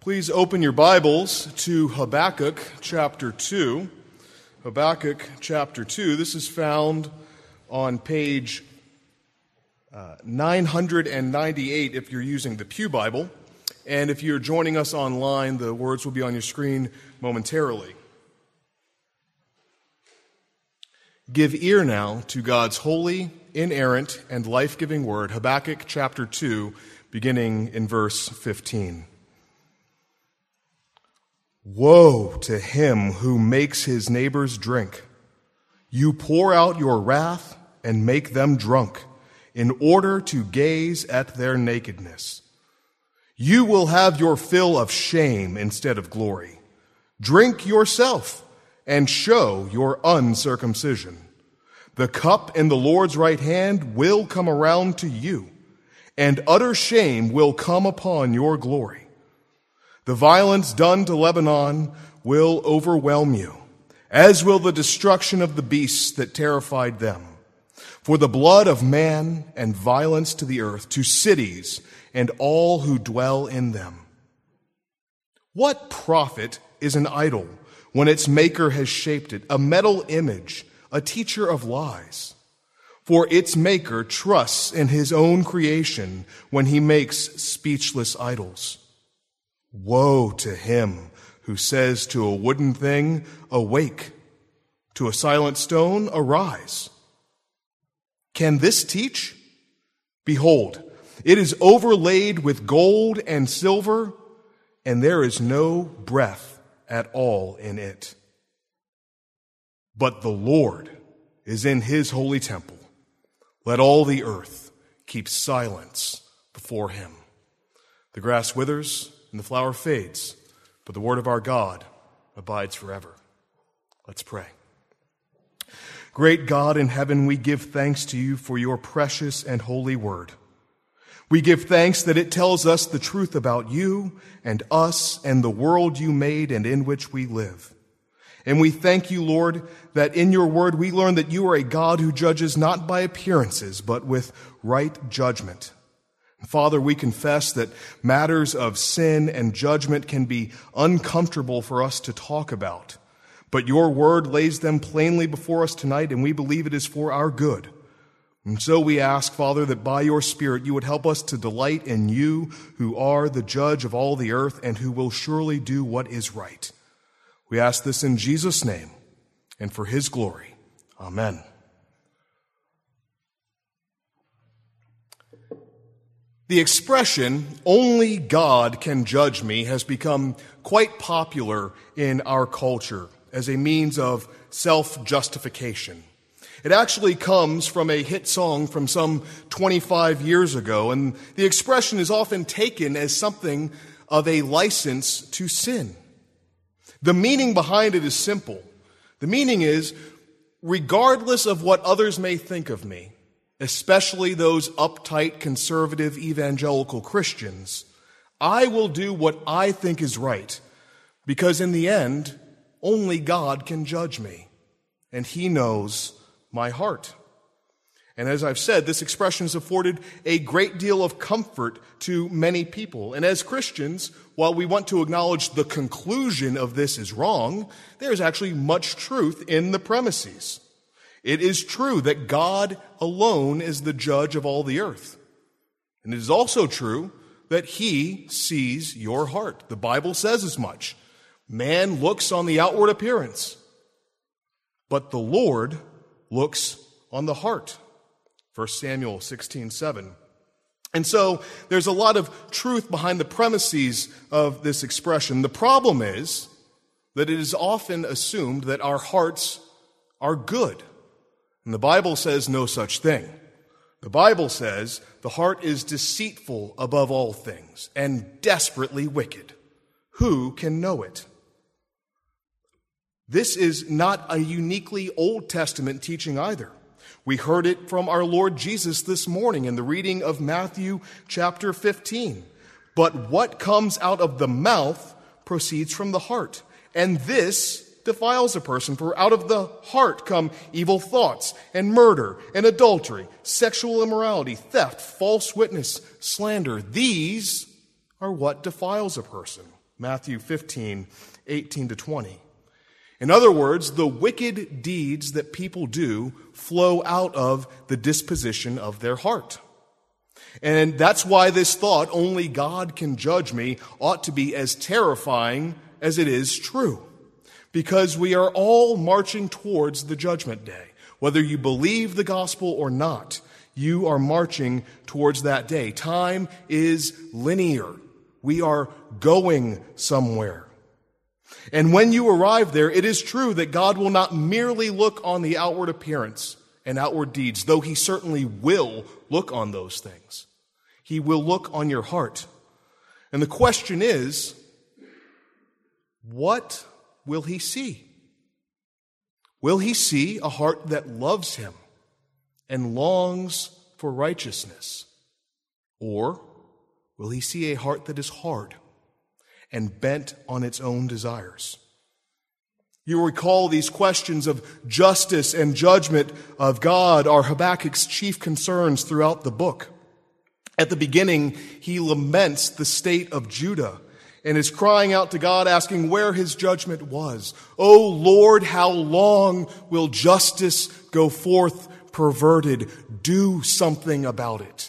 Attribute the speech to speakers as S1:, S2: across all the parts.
S1: Please open your Bibles to Habakkuk chapter 2. Habakkuk chapter 2. This is found on page 998 if you're using the Pew Bible. And if you're joining us online, the words will be on your screen momentarily. Give ear now to God's holy, inerrant, and life-giving word. Habakkuk chapter 2, beginning in verse 15. Woe to him who makes his neighbors drink. You pour out your wrath and make them drunk, in order to gaze at their nakedness. You will have your fill of shame instead of glory. Drink yourself and show your uncircumcision. The cup in the Lord's right hand will come around to you, and utter shame will come upon your glory. The violence done to Lebanon will overwhelm you, as will the destruction of the beasts that terrified them. For the blood of man and violence to the earth, to cities and all who dwell in them. What profit is an idol when its maker has shaped it, a metal image, a teacher of lies? For its maker trusts in his own creation when he makes speechless idols. Woe to him who says to a wooden thing, awake, to a silent stone, arise. Can this teach? Behold, it is overlaid with gold and silver, and there is no breath at all in it. But the Lord is in his holy temple. Let all the earth keep silence before him. The grass withers and the flower fades, but the word of our God abides forever. Let's pray. Great God in heaven, we give thanks to you for your precious and holy word. We give thanks that it tells us the truth about you and us and the world you made and in which we live. And we thank you, Lord, that in your word we learn that you are a God who judges not by appearances, but with right judgment. Father, we confess that matters of sin and judgment can be uncomfortable for us to talk about. But your word lays them plainly before us tonight, and we believe it is for our good. And so we ask, Father, that by your Spirit you would help us to delight in you, who are the judge of all the earth and who will surely do what is right. We ask this in Jesus' name and for his glory. Amen. The expression, only God can judge me, has become quite popular in our culture as a means of self-justification. It actually comes from a hit song from some 25 years ago, and the expression is often taken as something of a license to sin. The meaning behind it is simple. The meaning is, regardless of what others may think of me, especially those uptight, conservative, evangelical Christians, I will do what I think is right, because in the end, only God can judge me, and he knows my heart. And as I've said, this expression has afforded a great deal of comfort to many people. And as Christians, while we want to acknowledge the conclusion of this is wrong, there is actually much truth in the premises. It is true that God alone is the judge of all the earth. And it is also true that he sees your heart. The Bible says as much. Man looks on the outward appearance, but the Lord looks on the heart. 1 Samuel 16:7. And so there's a lot of truth behind the premises of this expression. The problem is that it is often assumed that our hearts are good. And the Bible says no such thing. The Bible says the heart is deceitful above all things and desperately wicked. Who can know it? This is not a uniquely Old Testament teaching either. We heard it from our Lord Jesus this morning in the reading of Matthew chapter 15. But what comes out of the mouth proceeds from the heart, and this defiles a person. For out of the heart come evil thoughts and murder and adultery, sexual immorality, theft, false witness, slander. These are what defiles a person. Matthew 15, 18 to 20. In other words, the wicked deeds that people do flow out of the disposition of their heart. And that's why this thought, only God can judge me, ought to be as terrifying as it is true. Because we are all marching towards the judgment day. Whether you believe the gospel or not, you are marching towards that day. Time is linear. We are going somewhere. And when you arrive there, it is true that God will not merely look on the outward appearance and outward deeds, though he certainly will look on those things. He will look on your heart. And the question is, what will he see? Will he see a heart that loves him and longs for righteousness? Or will he see a heart that is hard and bent on its own desires? You recall these questions of justice and judgment of God are Habakkuk's chief concerns throughout the book. At the beginning, he laments the state of Judah and is crying out to God, asking where his judgment was. "O Lord, how long will justice go forth perverted? Do something about it."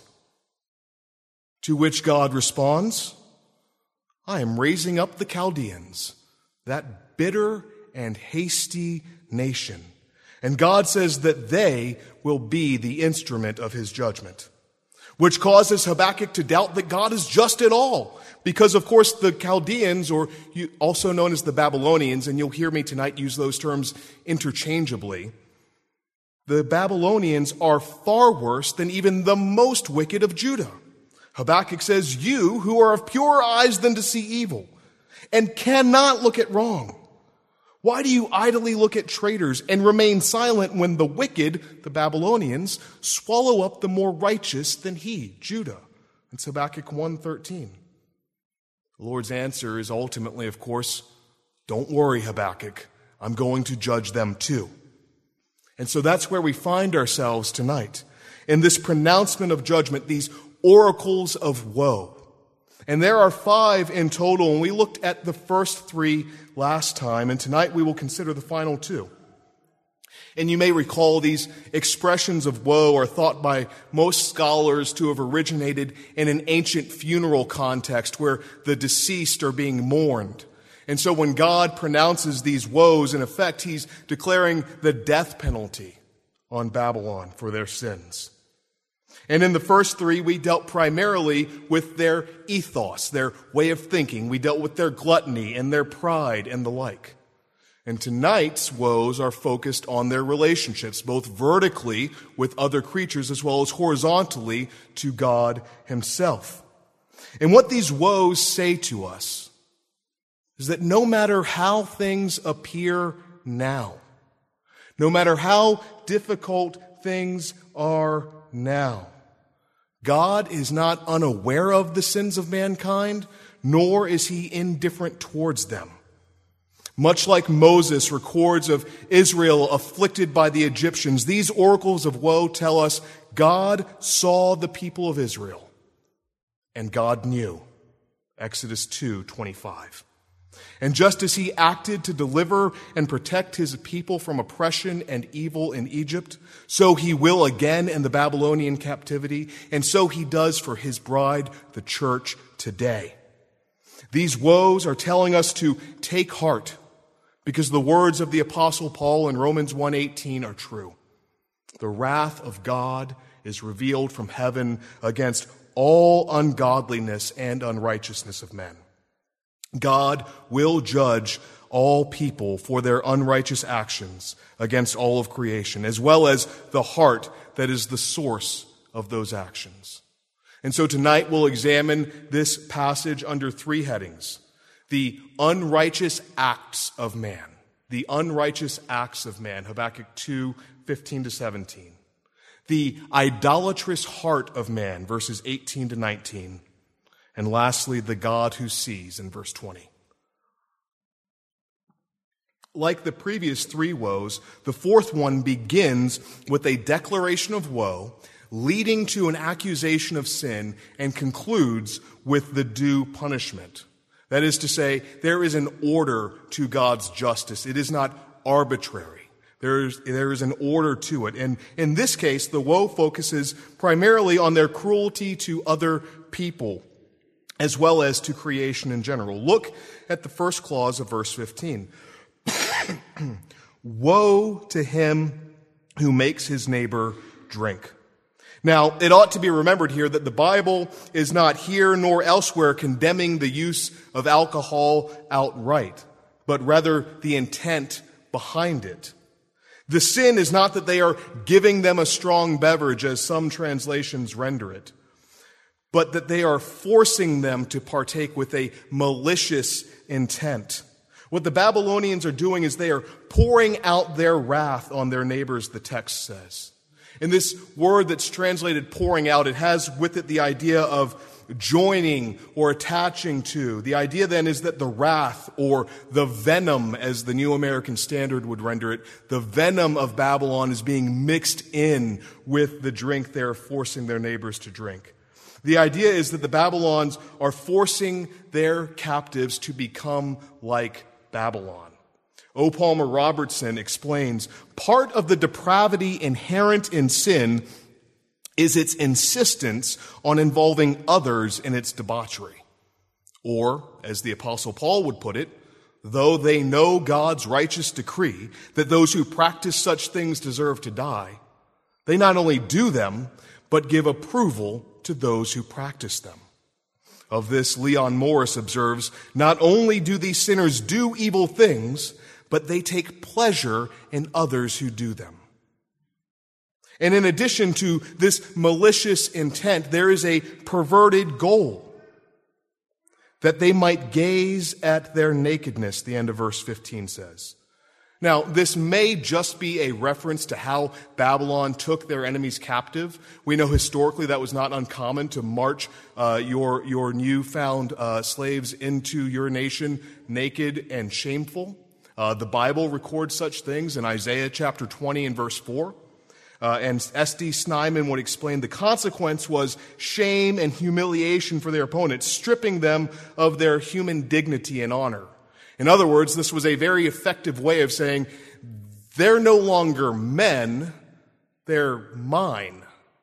S1: To which God responds, "I am raising up the Chaldeans, that bitter and hasty nation." And God says that they will be the instrument of his judgment, which causes Habakkuk to doubt that God is just at all. Because, of course, the Chaldeans, or also known as the Babylonians, and you'll hear me tonight use those terms interchangeably, the Babylonians are far worse than even the most wicked of Judah. Habakkuk says, "You who are of purer eyes than to see evil and cannot look at wrong, why do you idly look at traitors and remain silent when the wicked, the Babylonians, swallow up the more righteous than he, Judah?" That's Habakkuk 1:13. The Lord's answer is ultimately, of course, "Don't worry, Habakkuk. I'm going to judge them too." And so that's where we find ourselves tonight, in this pronouncement of judgment, these oracles of woe. And there are 5 in total, and we looked at the first 3 last time, and tonight we will consider the final 2. And you may recall these expressions of woe are thought by most scholars to have originated in an ancient funeral context where the deceased are being mourned. And so when God pronounces these woes, in effect, he's declaring the death penalty on Babylon for their sins. And in the first 3, we dealt primarily with their ethos, their way of thinking. We dealt with their gluttony and their pride and the like. And tonight's woes are focused on their relationships, both vertically with other creatures as well as horizontally to God himself. And what these woes say to us is that no matter how things appear now, no matter how difficult things are now, God is not unaware of the sins of mankind, nor is he indifferent towards them. Much like Moses records of Israel afflicted by the Egyptians, these oracles of woe tell us God saw the people of Israel, and God knew. Exodus 2:25. And just as he acted to deliver and protect his people from oppression and evil in Egypt, so he will again in the Babylonian captivity, and so he does for his bride, the church, today. These woes are telling us to take heart, because the words of the Apostle Paul in Romans 1:18 are true. The wrath of God is revealed from heaven against all ungodliness and unrighteousness of men. God will judge all people for their unrighteous actions against all of creation, as well as the heart that is the source of those actions. And so tonight we'll examine this passage under 3 headings. The unrighteous acts of man. The unrighteous acts of man. Habakkuk 2:15-17. The idolatrous heart of man, verses 18-19. And lastly, the God who sees in verse 20. Like the previous 3 woes, the 4th one begins with a declaration of woe, leading to an accusation of sin, and concludes with the due punishment. That is to say, there is an order to God's justice. It is not arbitrary. There is an order to it. And in this case, the woe focuses primarily on their cruelty to other people, as well as to creation in general. Look at the first clause of verse 15. Woe to him who makes his neighbor drink. Now, it ought to be remembered here that the Bible is not here nor elsewhere condemning the use of alcohol outright, but rather the intent behind it. The sin is not that they are giving them a strong beverage, as some translations render it, but that they are forcing them to partake with a malicious intent. What the Babylonians are doing is they are pouring out their wrath on their neighbors, the text says. And this word that's translated pouring out, it has with it the idea of joining or attaching to. The idea then is that the wrath or the venom, as the New American Standard would render it, the venom of Babylon is being mixed in with the drink they're forcing their neighbors to drink. The idea is that the Babylons are forcing their captives to become like Babylon. O. Palmer Robertson explains, part of the depravity inherent in sin is its insistence on involving others in its debauchery. Or, as the Apostle Paul would put it, though they know God's righteous decree that those who practice such things deserve to die, they not only do them, but give approval to those who practice them. Of this, Leon Morris observes, not only do these sinners do evil things, but they take pleasure in others who do them. And in addition to this malicious intent, there is a perverted goal, that they might gaze at their nakedness, the end of verse 15 says. Now, this may just be a reference to how Babylon took their enemies captive. We know historically that was not uncommon to march your newfound slaves into your nation naked and shameful. The Bible records such things in Isaiah chapter 20 and verse 4. And S.D. Snyman would explain the consequence was shame and humiliation for their opponents, stripping them of their human dignity and honor. In other words, this was a very effective way of saying, they're no longer men, they're mine.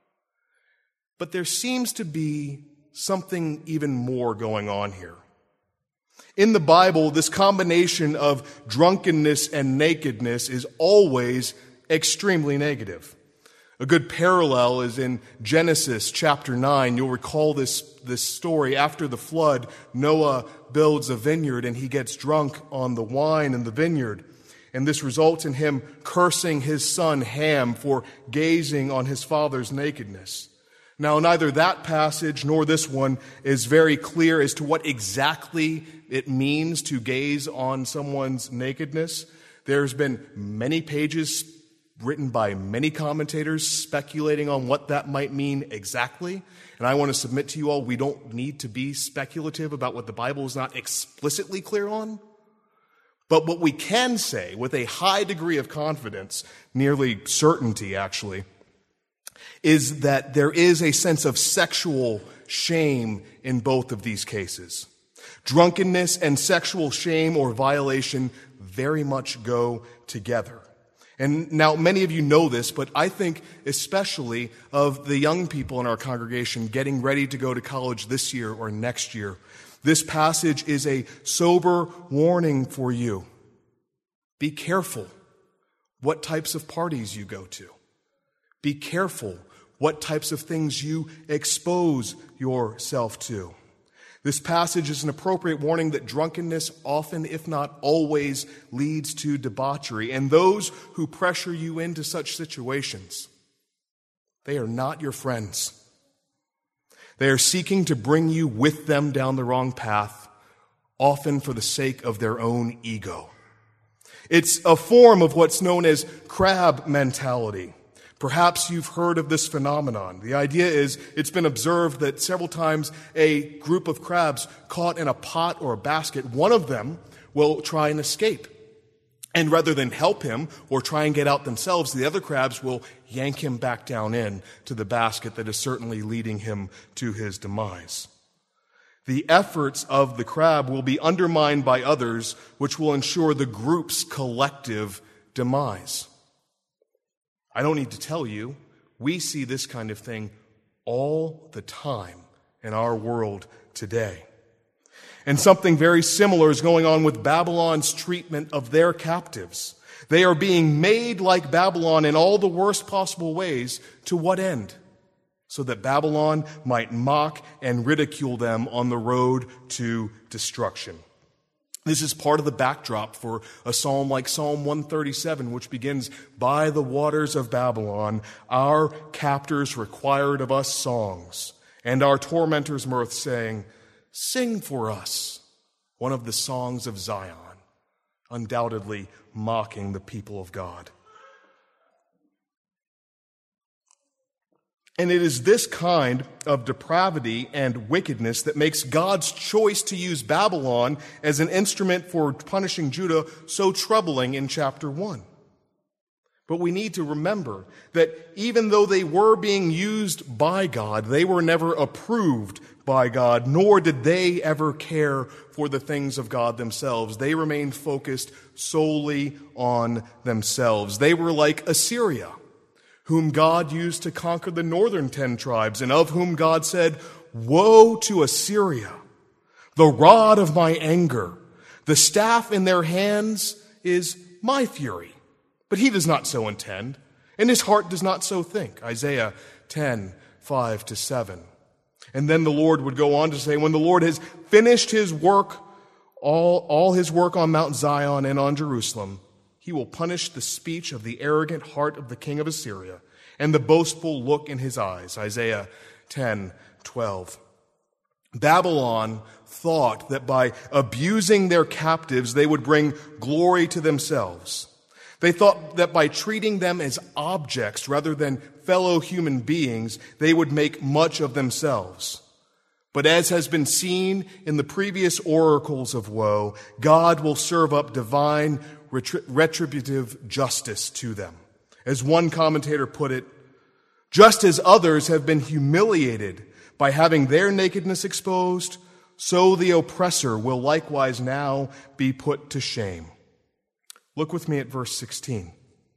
S1: But there seems to be something even more going on here. In the Bible, this combination of drunkenness and nakedness is always extremely negative. A good parallel is in Genesis chapter 9. You'll recall this story. After the flood, Noah builds a vineyard and he gets drunk on the wine in the vineyard. And this results in him cursing his son Ham for gazing on his father's nakedness. Now, neither that passage nor this one is very clear as to what exactly it means to gaze on someone's nakedness. There's been many pages written by many commentators speculating on what that might mean exactly. And I want to submit to you all, we don't need to be speculative about what the Bible is not explicitly clear on. But what we can say with a high degree of confidence, nearly certainty actually, is that there is a sense of sexual shame in both of these cases. Drunkenness and sexual shame or violation very much go together. And now many of you know this, but I think especially of the young people in our congregation getting ready to go to college this year or next year. This passage is a sober warning for you. Be careful what types of parties you go to. Be careful what types of things you expose yourself to. This passage is an appropriate warning that drunkenness often, if not always, leads to debauchery. And those who pressure you into such situations, they are not your friends. They are seeking to bring you with them down the wrong path, often for the sake of their own ego. It's a form of what's known as crab mentality. Perhaps you've heard of this phenomenon. The idea is it's been observed that several times a group of crabs caught in a pot or a basket, one of them will try and escape. And rather than help him or try and get out themselves, the other crabs will yank him back down in to the basket that is certainly leading him to his demise. The efforts of the crab will be undermined by others, which will ensure the group's collective demise. I don't need to tell you, we see this kind of thing all the time in our world today. And something very similar is going on with Babylon's treatment of their captives. They are being made like Babylon in all the worst possible ways. To what end? So that Babylon might mock and ridicule them on the road to destruction. This is part of the backdrop for a psalm like Psalm 137, which begins, "By the waters of Babylon, our captors required of us songs, and our tormentors mirth, saying, 'Sing for us one of the songs of Zion,'" undoubtedly mocking the people of God. And it is this kind of depravity and wickedness that makes God's choice to use Babylon as an instrument for punishing Judah so troubling in chapter 1. But we need to remember that even though they were being used by God, they were never approved by God, nor did they ever care for the things of God themselves. They remained focused solely on themselves. They were like Assyria, whom God used to conquer the northern 10 tribes, and of whom God said, "Woe to Assyria, the rod of my anger. The staff in their hands is my fury. But he does not so intend, and his heart does not so think." Isaiah 10:5-7. And then the Lord would go on to say, when the Lord has finished his work, all his work on Mount Zion and on Jerusalem, he will punish the speech of the arrogant heart of the king of Assyria and the boastful look in his eyes. Isaiah 10:12. Babylon thought that by abusing their captives, they would bring glory to themselves. They thought that by treating them as objects rather than fellow human beings, they would make much of themselves. But as has been seen in the previous oracles of woe, God will serve up divine retributive justice to them. As one commentator put it, just as others have been humiliated by having their nakedness exposed, so the oppressor will likewise now be put to shame. Look with me at verse 16.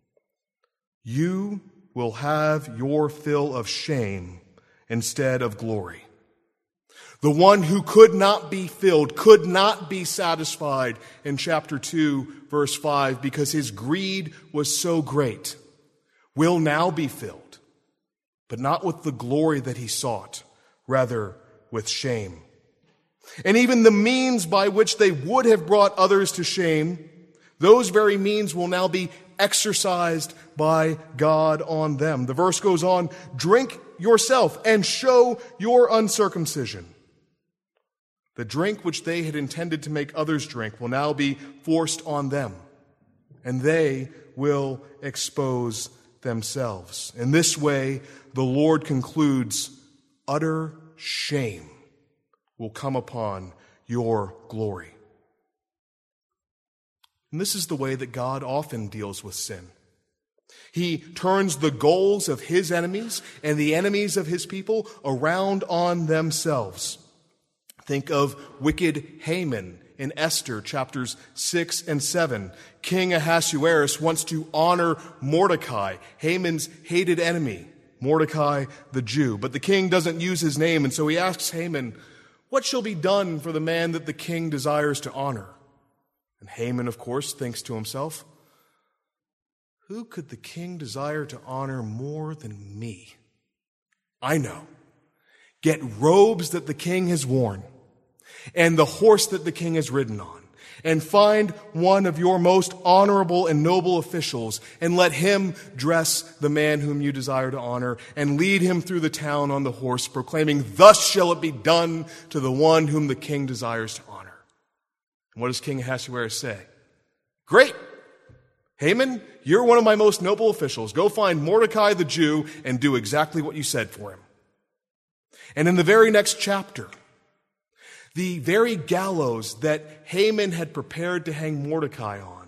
S1: "You will have your fill of shame instead of glory." The one who could not be filled, could not be satisfied in chapter 2, verse 5, because his greed was so great, will now be filled, but not with the glory that he sought, rather with shame. And even the means by which they would have brought others to shame, those very means will now be exercised by God on them. The verse goes on, "Drink yourself and show your uncircumcision." The drink which they had intended to make others drink will now be forced on them, and they will expose themselves. In this way, the Lord concludes, utter shame will come upon your glory. And this is the way that God often deals with sin. He turns the goals of his enemies and the enemies of his people around on themselves. Think of wicked Haman in Esther chapters 6 and 7. King Ahasuerus wants to honor Mordecai, Haman's hated enemy, Mordecai the Jew. But the king doesn't use his name, and so he asks Haman, "What shall be done for the man that the king desires to honor?" And Haman, of course, thinks to himself, "Who could the king desire to honor more than me? I know. Get robes that the king has worn, and the horse that the king has ridden on, and find one of your most honorable and noble officials, and let him dress the man whom you desire to honor, and lead him through the town on the horse, proclaiming, 'Thus shall it be done to the one whom the king desires to honor.'" And what does King Ahasuerus say? "Great! Haman, you're one of my most noble officials. Go find Mordecai the Jew and do exactly what you said for him." And in the very next chapter, the very gallows that Haman had prepared to hang Mordecai on,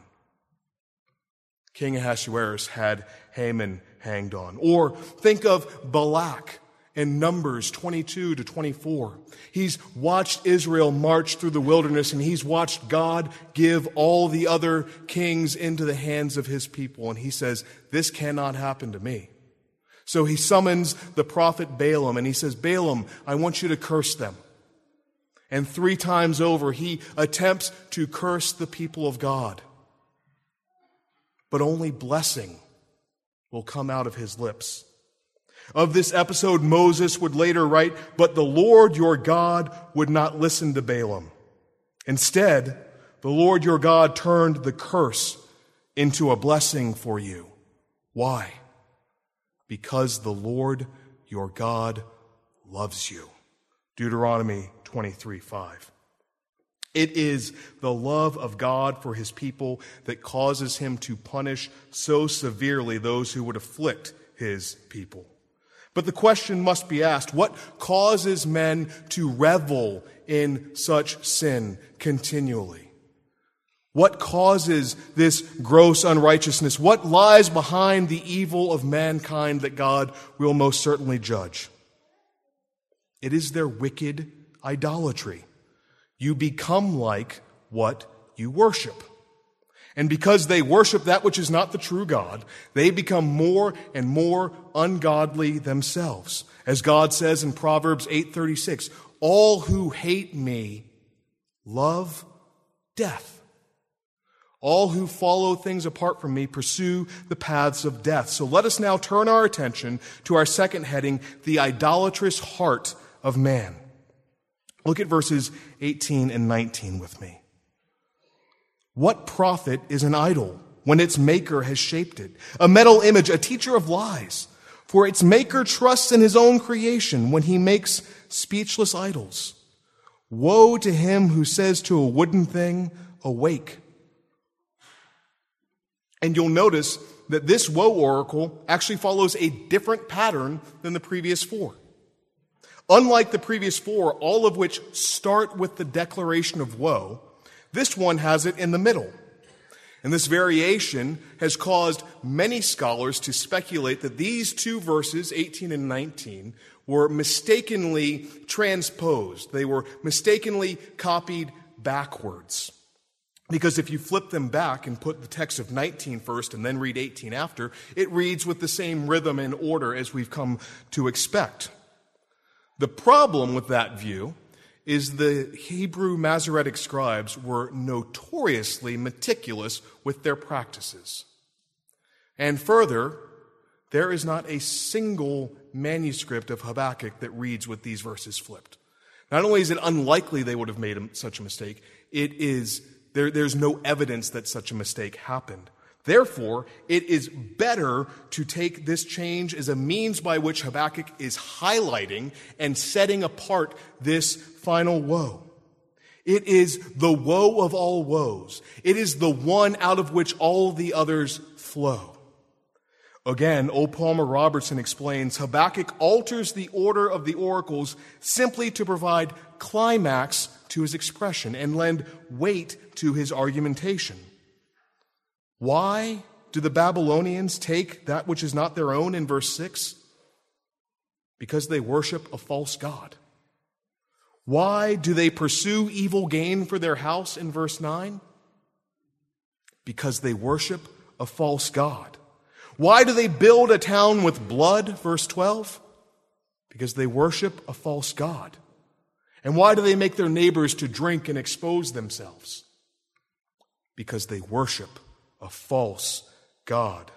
S1: King Ahasuerus had Haman hanged on. Or think of Balak in Numbers 22 to 24. He's watched Israel march through the wilderness, and he's watched God give all the other kings into the hands of his people. And he says, this cannot happen to me. So he summons the prophet Balaam, and he says, Balaam, I want you to curse them. And 3 times over, he attempts to curse the people of God. But only blessing will come out of his lips. Of this episode, Moses would later write, but the Lord your God would not listen to Balaam. Instead, the Lord your God turned the curse into a blessing for you. Why? Because the Lord your God loves you. Deuteronomy 23:5. It is the love of God for his people that causes him to punish so severely those who would afflict his people. But the question must be asked, what causes men to revel in such sin continually? What causes this gross unrighteousness? What lies behind the evil of mankind that God will most certainly judge? It is their wicked idolatry. You become like what you worship. And because they worship that which is not the true God, they become more and more ungodly themselves. As God says in Proverbs 8:36, all who hate me love death. All who follow things apart from me pursue the paths of death. So let us now turn our attention to our second heading, the idolatrous heart of man. Look at verses 18 and 19 with me. What profit is an idol when its maker has shaped it? A metal image, a teacher of lies. For its maker trusts in his own creation when he makes speechless idols. Woe to him who says to a wooden thing, awake. And you'll notice that this woe oracle actually follows a different pattern than the previous 4. Unlike the previous 4, all of which start with the declaration of woe, this one has it in the middle. And this variation has caused many scholars to speculate that these 2 verses, 18 and 19, were mistakenly transposed. They were mistakenly copied backwards. Because if you flip them back and put the text of 19 first and then read 18 after, it reads with the same rhythm and order as we've come to expect. The problem with that view is the Hebrew Masoretic scribes were notoriously meticulous with their practices. And further, there is not a single manuscript of Habakkuk that reads with these verses flipped. Not only is it unlikely they would have made such a mistake, there's no evidence that such a mistake happened. Therefore, it is better to take this change as a means by which Habakkuk is highlighting and setting apart this final woe. It is the woe of all woes. It is the one out of which all the others flow. Again, O. Palmer Robertson explains, Habakkuk alters the order of the oracles simply to provide climax to his expression and lend weight to his argumentation. Why do the Babylonians take that which is not their own in verse 6? Because they worship a false god. Why do they pursue evil gain for their house in verse 9? Because they worship a false god. Why do they build a town with blood, verse 12? Because they worship a false god. And why do they make their neighbors to drink and expose themselves? Because they worship a false god.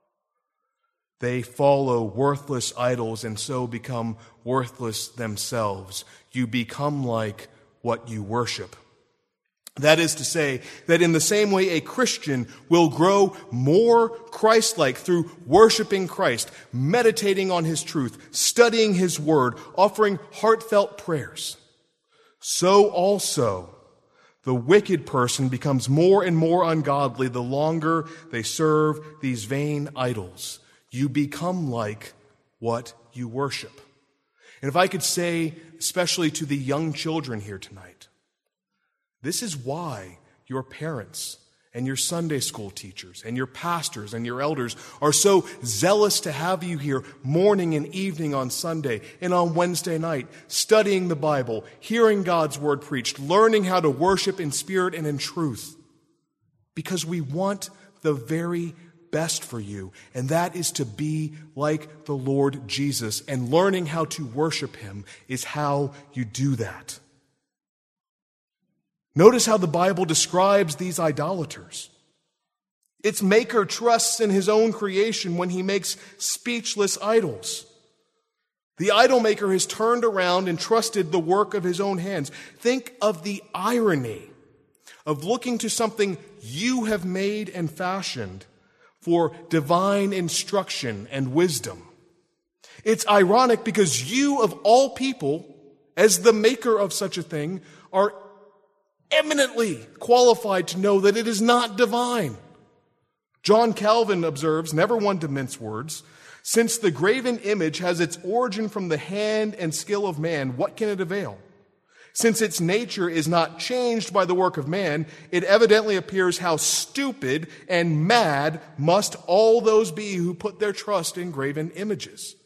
S1: They follow worthless idols and so become worthless themselves. You become like what you worship. That is to say, that in the same way a Christian will grow more Christ-like through worshiping Christ, meditating on his truth, studying his word, offering heartfelt prayers, so also the wicked person becomes more and more ungodly the longer they serve these vain idols. You become like what you worship. And if I could say, especially to the young children here tonight, this is why your parents and your Sunday school teachers and your pastors and your elders are so zealous to have you here morning and evening on Sunday and on Wednesday night, studying the Bible, hearing God's word preached, learning how to worship in spirit and in truth. Because we want the very best for you, and that is to be like the Lord Jesus, and learning how to worship him is how you do that. Notice how the Bible describes these idolaters. Its maker trusts in his own creation when he makes speechless idols. The idol maker has turned around and trusted the work of his own hands. Think of the irony of looking to something you have made and fashioned for divine instruction and wisdom. It's ironic because you, of all people, as the maker of such a thing, are eminently qualified to know that it is not divine. John Calvin observes, never one to mince words, since the graven image has its origin from the hand and skill of man, what can it avail? Since its nature is not changed by the work of man, it evidently appears how stupid and mad must all those be who put their trust in graven images.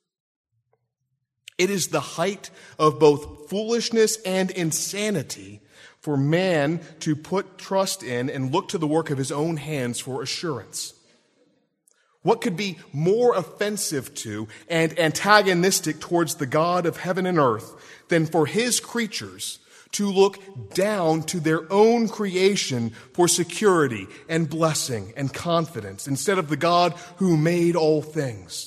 S1: It is the height of both foolishness and insanity for man to put trust in and look to the work of his own hands for assurance. What could be more offensive to and antagonistic towards the God of heaven and earth than for his creatures to look down to their own creation for security and blessing and confidence instead of the God who made all things?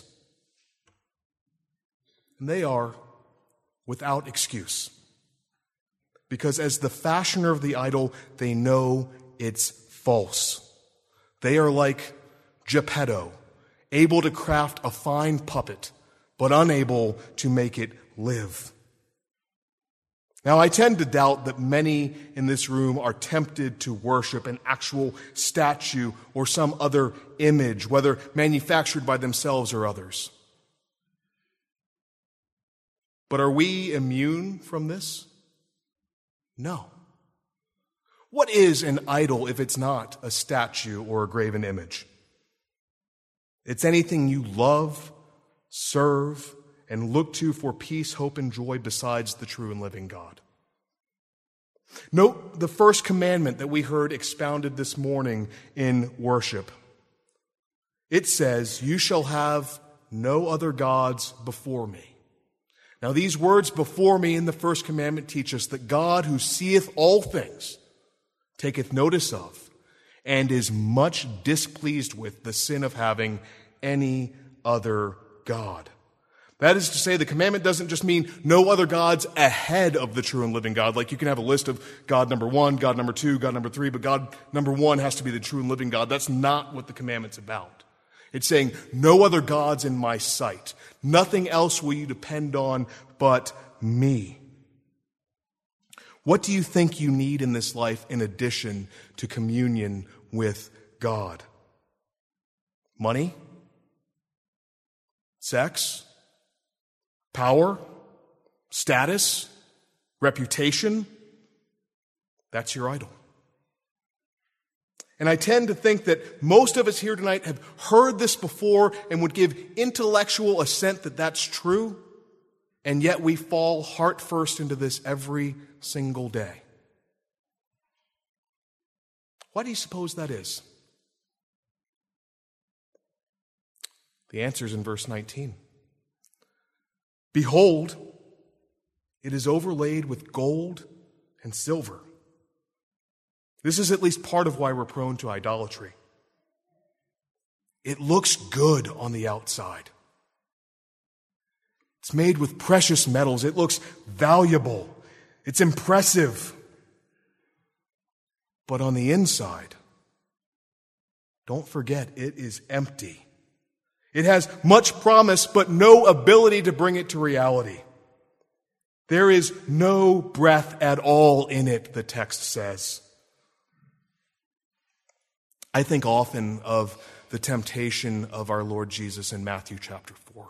S1: And they are without excuse. Because as the fashioner of the idol, they know it's false. They are like Geppetto, able to craft a fine puppet, but unable to make it live. Now, I tend to doubt that many in this room are tempted to worship an actual statue or some other image, whether manufactured by themselves or others. But are we immune from this? No. What is an idol if it's not a statue or a graven image? It's anything you love, serve, and look to for peace, hope, and joy besides the true and living God. Note the first commandment that we heard expounded this morning in worship. It says, "You shall have no other gods before me." Now, these words "before me" in the first commandment teach us that God, who seeth all things, taketh notice of, and is much displeased with the sin of having any other God. That is to say, the commandment doesn't just mean no other gods ahead of the true and living God. Like you can have a list of God number 1, God number 2, God number 3, but God number 1 has to be the true and living God. That's not what the commandment's about. It's saying, no other gods in my sight. Nothing else will you depend on but me. What do you think you need in this life in addition to communion with God? Money? Sex? Power? Status? Reputation? That's your idol. And I tend to think that most of us here tonight have heard this before and would give intellectual assent that that's true, and yet we fall heart first into this every single day. Why do you suppose that is? The answer is in verse 19. Behold, it is overlaid with gold and silver. This is at least part of why we're prone to idolatry. It looks good on the outside. It's made with precious metals. It looks valuable. It's impressive. But on the inside, don't forget, it is empty. It has much promise, but no ability to bring it to reality. There is no breath at all in it, the text says. I think often of the temptation of our Lord Jesus in Matthew chapter 4.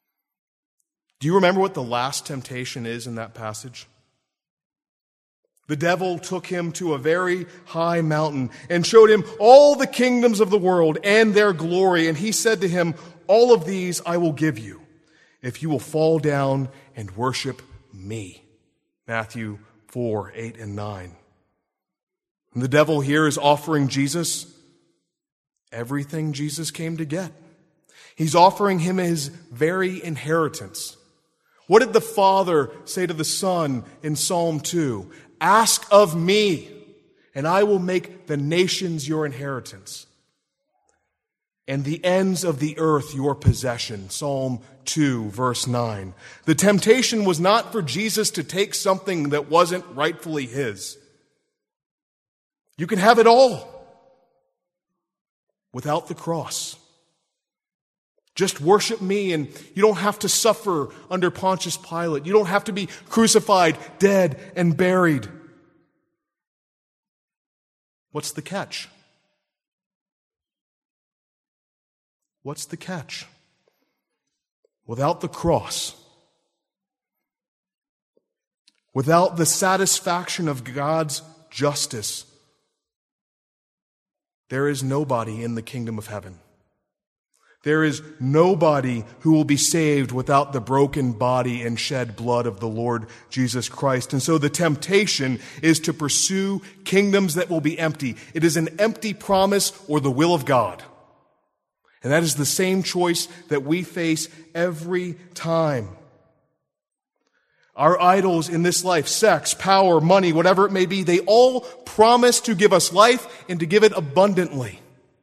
S1: Do you remember what the last temptation is in that passage? The devil took him to a very high mountain and showed him all the kingdoms of the world and their glory. And he said to him, all of these I will give you if you will fall down and worship me. Matthew 4, 8, and 9. And the devil here is offering Jesus everything Jesus came to get. He's offering him his very inheritance. What did the Father say to the Son in Psalm 2? Ask of me, and I will make the nations your inheritance, and the ends of the earth your possession. Psalm 2, verse 9. The temptation was not for Jesus to take something that wasn't rightfully his. You can have it all without the cross. Just worship me, and you don't have to suffer under Pontius Pilate. You don't have to be crucified, dead, and buried. What's the catch? What's the catch? Without the cross, without the satisfaction of God's justice, there is nobody in the kingdom of heaven. There is nobody who will be saved without the broken body and shed blood of the Lord Jesus Christ. And so the temptation is to pursue kingdoms that will be empty. It is an empty promise or the will of God. And that is the same choice that we face every time. Our idols in this life, sex, power, money, whatever it may be, they all promise to give us life and to give it abundantly.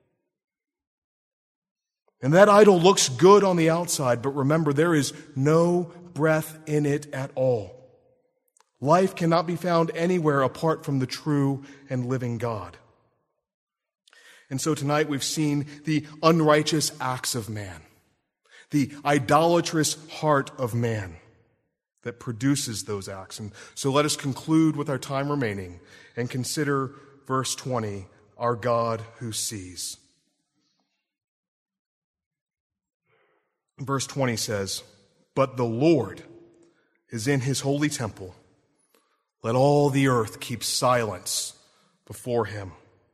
S1: And that idol looks good on the outside, but remember, there is no breath in it at all. Life cannot be found anywhere apart from the true and living God. And so tonight we've seen the unrighteous acts of man, the idolatrous heart of man that produces those acts. And so let us conclude with our time remaining and consider verse 20, our God who sees. Verse 20 says, "But the Lord is in his holy temple. Let all the earth keep silence before him."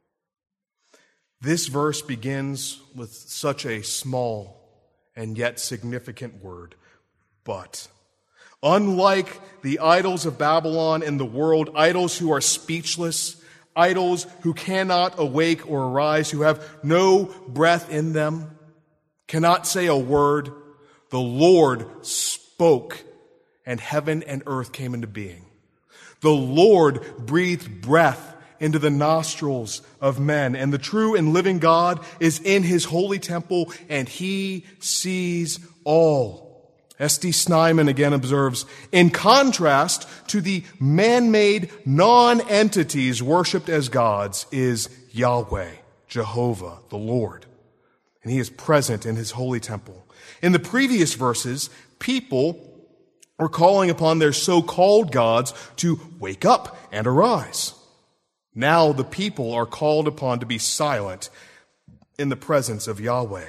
S1: This verse begins with such a small and yet significant word, but. Unlike the idols of Babylon and the world, idols who are speechless, idols who cannot awake or arise, who have no breath in them, cannot say a word, the Lord spoke, and heaven and earth came into being. The Lord breathed breath into the nostrils of men, and the true and living God is in his holy temple, and he sees all. S.D. Snyman again observes, in contrast to the man-made non-entities worshipped as gods is Yahweh, Jehovah, the Lord. And he is present in his holy temple. In the previous verses, people were calling upon their so-called gods to wake up and arise. Now the people are called upon to be silent in the presence of Yahweh.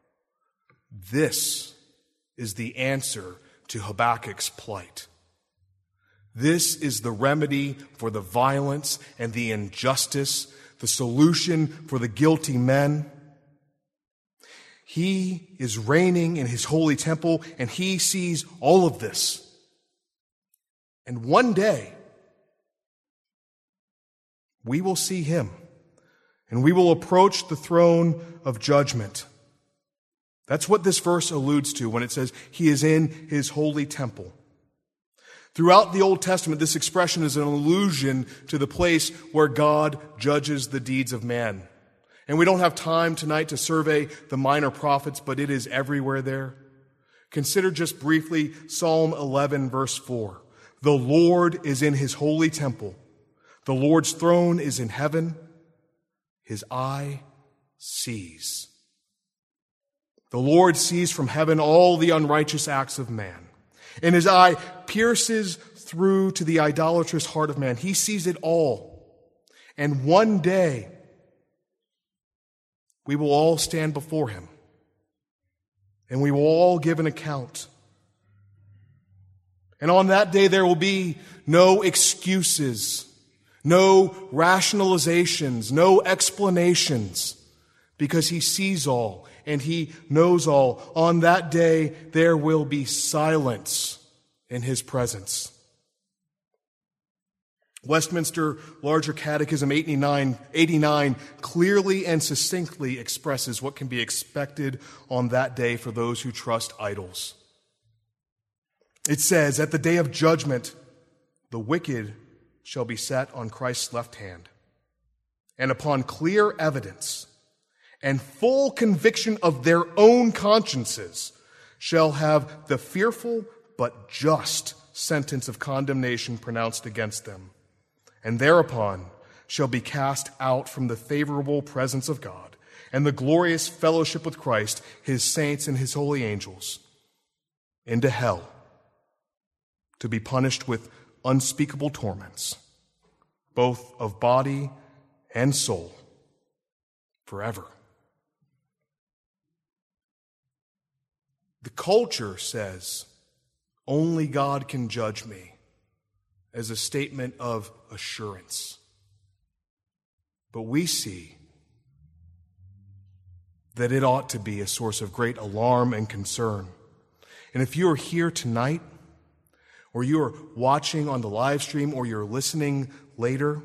S1: This is the answer to Habakkuk's plight. This is the remedy for the violence and the injustice, the solution for the guilty men. He is reigning in his holy temple, and he sees all of this. And one day, we will see him, and we will approach the throne of judgment. That's what this verse alludes to when it says he is in his holy temple. Throughout the Old Testament, this expression is an allusion to the place where God judges the deeds of man. And we don't have time tonight to survey the minor prophets, but it is everywhere there. Consider just briefly Psalm 11, verse 4. The Lord is in his holy temple. The Lord's throne is in heaven. His eye sees. The Lord sees from heaven all the unrighteous acts of man. And his eye pierces through to the idolatrous heart of man. He sees it all. And one day, we will all stand before him. And we will all give an account. And on that day, there will be no excuses No rationalizations, no explanations, because he sees all and he knows all. On that day, there will be silence in his presence. Westminster Larger Catechism 89 clearly and succinctly expresses what can be expected on that day for those who trust idols. It says, "At the day of judgment, the wicked shall be set on Christ's left hand, and upon clear evidence and full conviction of their own consciences shall have the fearful but just sentence of condemnation pronounced against them, and thereupon shall be cast out from the favorable presence of God and the glorious fellowship with Christ, his saints, and his holy angels, into hell, to be punished with unspeakable torments, both of body and soul, forever." The culture says, "Only God can judge me," as a statement of assurance. But we see that it ought to be a source of great alarm and concern. And if you are here tonight, or you are watching on the live stream, or you're listening later,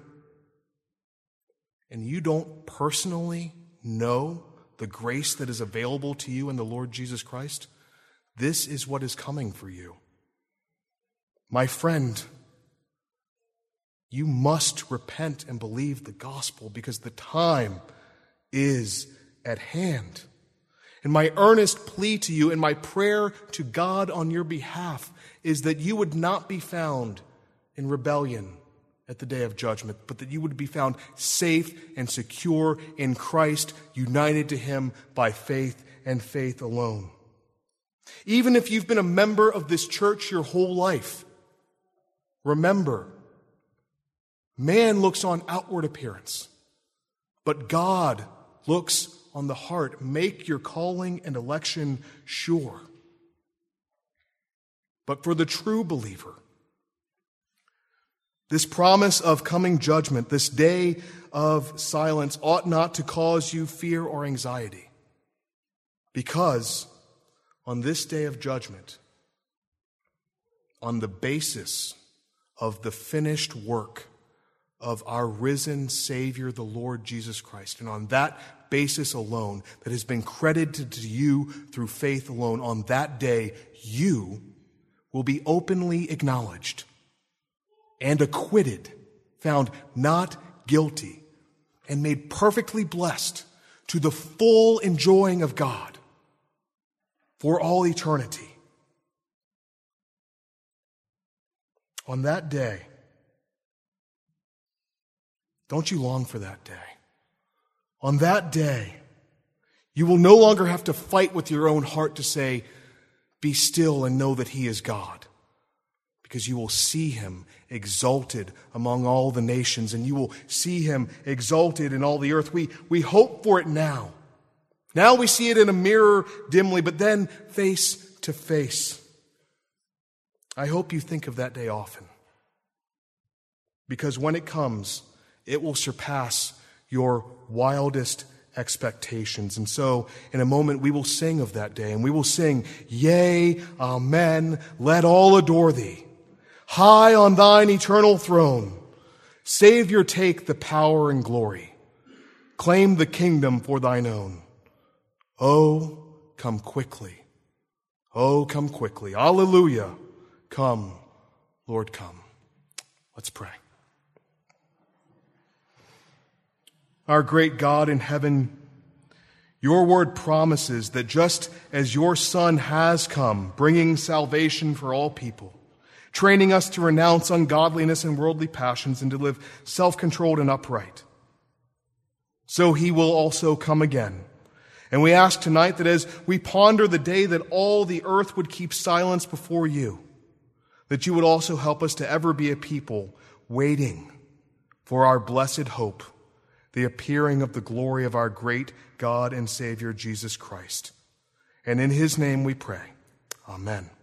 S1: and you don't personally know the grace that is available to you in the Lord Jesus Christ, this is what is coming for you. My friend, you must repent and believe the gospel, because the time is at hand. And my earnest plea to you and my prayer to God on your behalf is that you would not be found in rebellion at the day of judgment, but that you would be found safe and secure in Christ, united to him by faith and faith alone. Even if you've been a member of this church your whole life, remember, man looks on outward appearance, but God looks on the heart. Make your calling and election sure. But for the true believer, this promise of coming judgment, this day of silence, ought not to cause you fear or anxiety, because on this day of judgment, on the basis of the finished work of our risen Savior, the Lord Jesus Christ, and on that basis alone, that has been credited to you through faith alone, on that day, you will be openly acknowledged and acquitted, found not guilty, and made perfectly blessed to the full enjoying of God for all eternity. On that day, don't you long for that day? On that day, you will no longer have to fight with your own heart to say, "Be still and know that he is God," because you will see him exalted among all the nations, and you will see him exalted in all the earth. We hope for it now. Now we see it in a mirror dimly, but then face to face. I hope you think of that day often, because when it comes, it will surpass your wildest expectations. And so, in a moment, we will sing of that day, and we will sing, "Yea, amen, let all adore thee. High on thine eternal throne, Savior, take the power and glory. Claim the kingdom for thine own. Oh, come quickly. Oh, come quickly. Alleluia. Come, Lord, come." Let's pray. Our great God in heaven, your word promises that just as your Son has come, bringing salvation for all people, training us to renounce ungodliness and worldly passions and to live self-controlled and upright, so he will also come again. And we ask tonight that as we ponder the day that all the earth would keep silence before you, that you would also help us to ever be a people waiting for our blessed hope, the appearing of the glory of our great God and Savior, Jesus Christ. And in his name we pray. Amen.